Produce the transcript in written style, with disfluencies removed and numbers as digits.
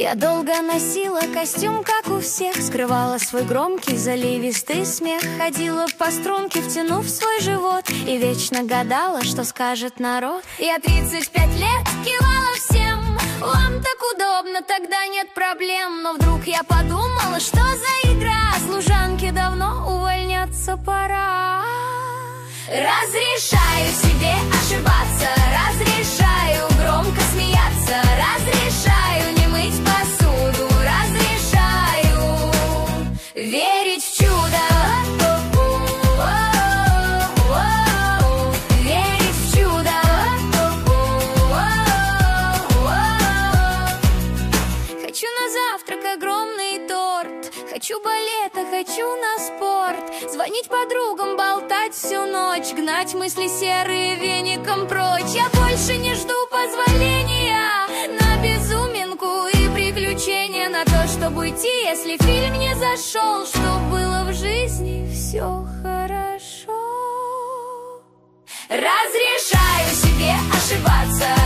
Я долго носила костюм, как у всех, скрывала свой громкий заливистый смех, ходила по струнке, втянув свой живот, и вечно гадала, что скажет народ. Я 35 лет кивала всем: вам так удобно, тогда нет проблем. Но вдруг я подумала, что за игра, служанке давно увольняться пора. Разрешаю себе ошибаться, разрешаю громко смеяться, разрешаю не мыть посуду, разрешаю верить в чудо. Верить в чудо. Хочу на завтрак огромный торт, хочу балета, хочу на спорт, звонить подругам, болтать всю ночь, гнать мысли серые веником прочь. Я больше не жду позволения на безуминку и приключения, на то, чтобы уйти, если фильм не зашел, что было в жизни все хорошо. Разрешаю себе ошибаться,